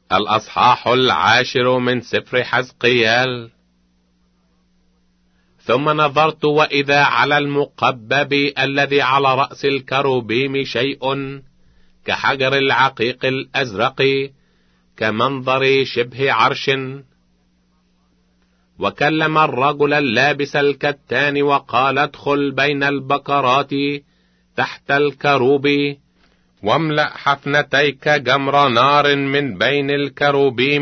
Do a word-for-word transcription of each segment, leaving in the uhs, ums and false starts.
الأصحاح العاشر من سفر حزقيال. ثم نظرت وإذا على المقبب الذي على رأس الكروبيم شيء كحجر العقيق الأزرق كمنظر شبه عرش. وكلم الرجل اللابس الكتان وقال: ادخل بين البكرات تحت الكروب واملأ حفنتيك جمر نار من بين الكروبيم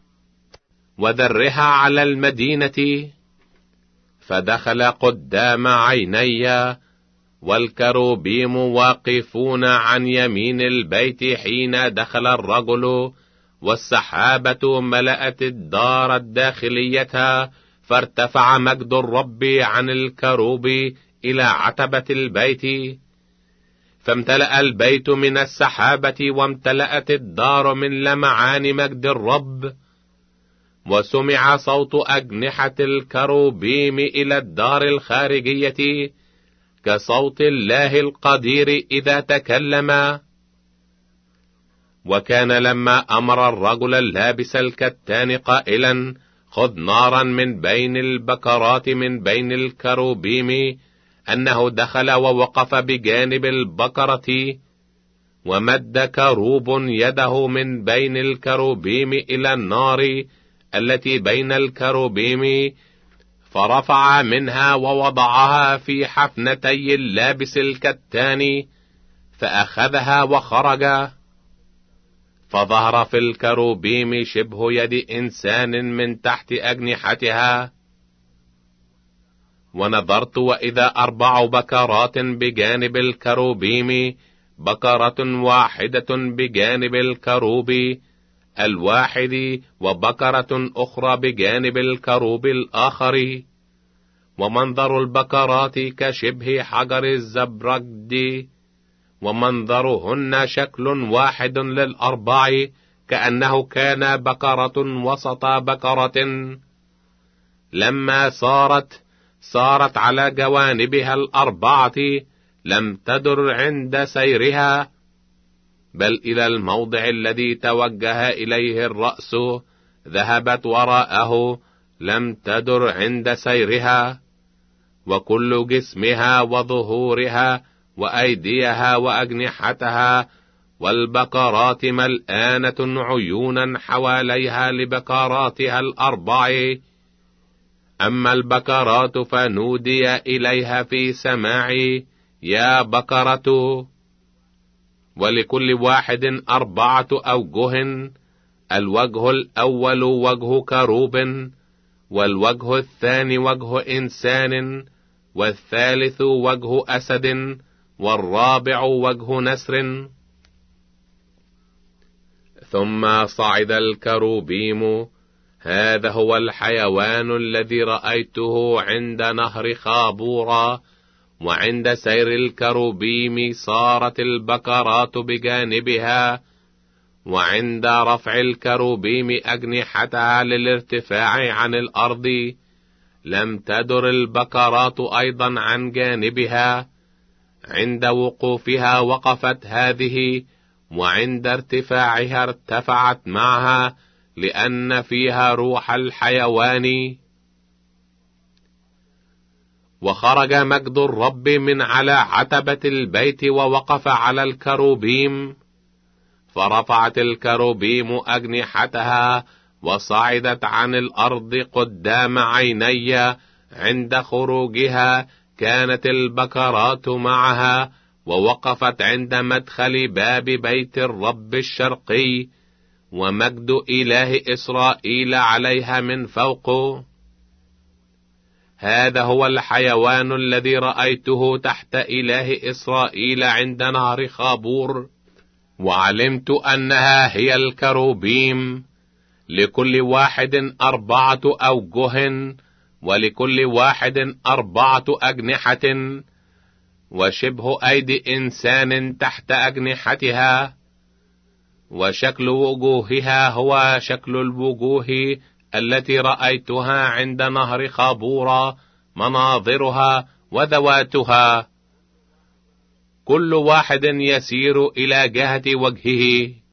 وذرها على المدينة. فدخل قدام عيني، والكروبيم واقفون عن يمين البيت حين دخل الرجل، والسحابة ملأت الدار الداخلية، فارتفع مجد الرب عن الكروب إلى عتبة البيت، فامتلأ البيت من السحابة، وامتلأت الدار من لمعان مجد الرب. وسمع صوت أجنحة الكروبيم إلى الدار الخارجية كصوت الله القدير إذا تكلم. وكان لما أمر الرجل اللابس الكتان قائلا: خذ نارا من بين البكرات من بين الكروبيم، أنه دخل ووقف بجانب البكرة، ومد كروب يده من بين الكروبيم إلى النار التي بين الكروبيم، فرفع منها ووضعها في حفنتي اللابس الكتان، فأخذها وخرج. فظهر في الكروبيم شبه يد إنسان من تحت أجنحتها. ونظرت وإذا أربع بكرات بجانب الكروبيم، بكرة واحدة بجانب الكروب الواحد، وبكرة أخرى بجانب الكروب الآخر. ومنظر البكرات كشبه حجر الزبرجد، ومنظرهن شكل واحد للأربع، كأنه كان بكرة وسط بكرة. لما صارت صارت على جوانبها الأربعة، لم تدر عند سيرها، بل إلى الموضع الذي توجه إليه الرأس ذهبت وراءه، لم تدر عند سيرها. وكل جسمها وظهورها وأيديها وأجنحتها والبكرات ملآنة عيونا حواليها لبكراتها الأربع. أما البكرات فنودي إليها في سماعي: يا بكرة. ولكل واحد أربعة أوجه: الوجه الأول وجه كروب، والوجه الثاني وجه إنسان، والثالث وجه أسد، والرابع وجه نسر. ثم صعد الكروبيم. هذا هو الحيوان الذي رأيته عند نهر خابورا. وعند سير الكروبيم صارت البكرات بجانبها، وعند رفع الكروبيم أجنحتها للارتفاع عن الأرض، لم تدر البكرات أيضا عن جانبها. عند وقوفها وقفت هذه، وعند ارتفاعها ارتفعت معها، لأن فيها روح الحيوان. وخرج مجد الرب من على عتبة البيت ووقف على الكروبيم، فرفعت الكروبيم أجنحتها وصعدت عن الأرض قدام عيني. عند خروجها كانت البكرات معها، ووقفت عند مدخل باب بيت الرب الشرقي، ومجد إله إسرائيل عليها من فوق. هذا هو الحيوان الذي رأيته تحت إله إسرائيل عند نهر خابور. وعلمت أنها هي الكروبيم، لكل واحد أربعة أوجه، ولكل واحد أربعة أجنحة، وشبه أيدي إنسان تحت أجنحتها. وشكل وجوهها هو شكل الوجوه التي رأيتها عند نهر خابورا، مناظرها وذواتها، كل واحد يسير إلى جهة وجهه.